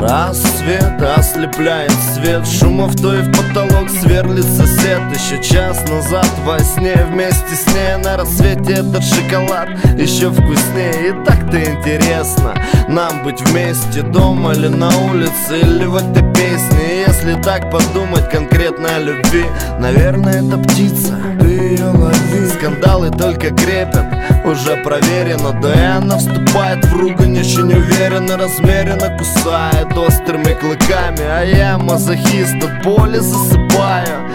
Рассвет ослепляет свет, шум авто и в потолок сверлит сосед. Еще час назад во сне вместе с ней на рассвете этот шоколад еще вкуснее. И так-то интересно нам быть вместе дома или на улице, или в этой песне. Если так подумать конкретно о любви, наверное, это птица, ты ее лови. Скандалы только крепят, уже проверено. Да и она вступает в ругань очень уверенно, размеренно кусает острыми клыками. А я мазохист, от боли засыпаю.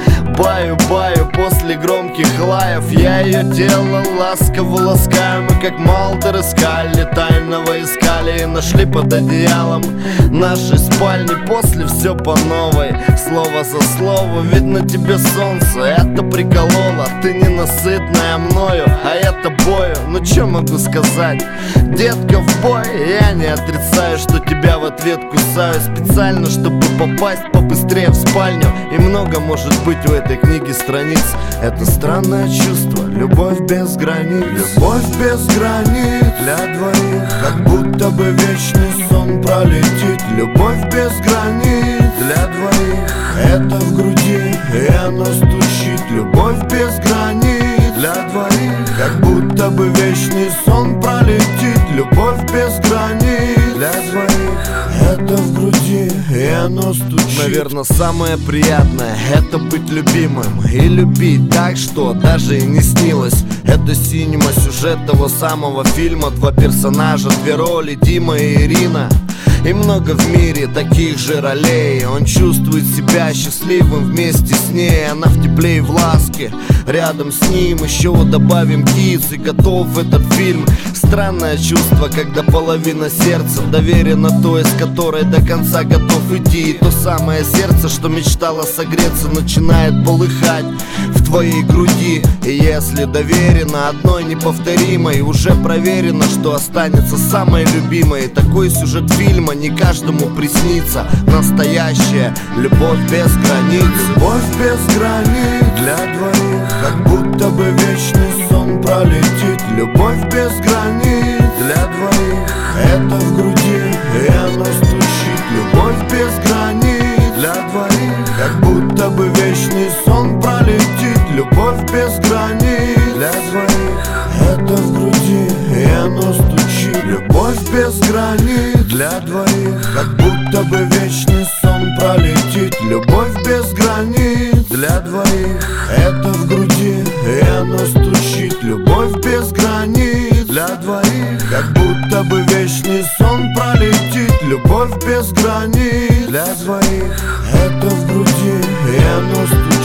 Баю-баю после громких лаев. Я ее тело ласково ласкаю. Мы как Малдер искали, тайного искали и нашли под одеялом нашей спальни. После все по новой, слово за слово. Видно тебе солнце, это прикололо. Ты ненасытная мною, а я тобою. Ну чё могу сказать? Детка, в бой. Я не отрицаю, что тебя в ответ кусаю специально, чтобы попасть побыстрее в спальню. И много может быть у этой книги страниц. Это странное чувство, любовь без границ. Любовь без границ для двоих, как будто бы вечный сон пролетит. Любовь без границ для двоих, это в груди и оно стучит. Любовь без границ для двоих, как будто бы вечный сон пролетит. Любовь без границ для двоих, это в груди и оно стучит. Наверное, самое приятное — это быть любимым и любить так, что даже и не снилось. Это синема, сюжет того самого фильма. Два персонажа, две роли, Дима и Ирина. И много в мире таких же ролей. Он чувствует себя счастливым вместе с ней. Она в тепле и в ласке рядом с ним. Еще добавим киц, и готов этот фильм. Странное чувство, когда половина сердца доверена той, с которой до конца готов идти. И то самое сердце, что мечтало согреться, начинает полыхать в твоей груди. И если доверено одной неповторимой, уже проверено, что останется самой любимой. Такой сюжет фильма не каждому приснится. Настоящая любовь без границ. Любовь без границ для двоих, как будто бы вечный сон пролетит. Любовь без границ для двоих, это в груди и оно стучит. Любовь без границ для двоих, как будто бы вечный сон пролетит. Любовь без границ для двоих, это в груди и оно стучит. Любовь без границ для двоих, как будто бы вечный сон пролетит. Любовь без границ для двоих, это в груди и оно стучит. Любовь без границ для двоих, как будто бы вечный сон пролетит. Любовь без границ для двоих, это в груди и оно стучит.